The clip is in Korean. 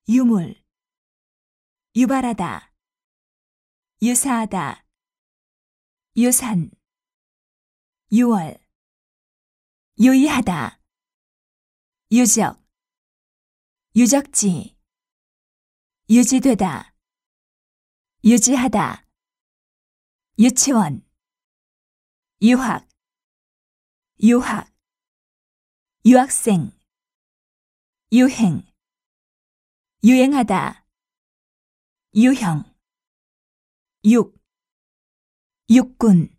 유물, 유발하다, 유사하다, 유산, 유월, 유의하다, 유적, 유적지, 유지되다, 유지하다, 유치원, 유학, 유학, 유학생, 유행, 유행하다, 유형, 육, 육군,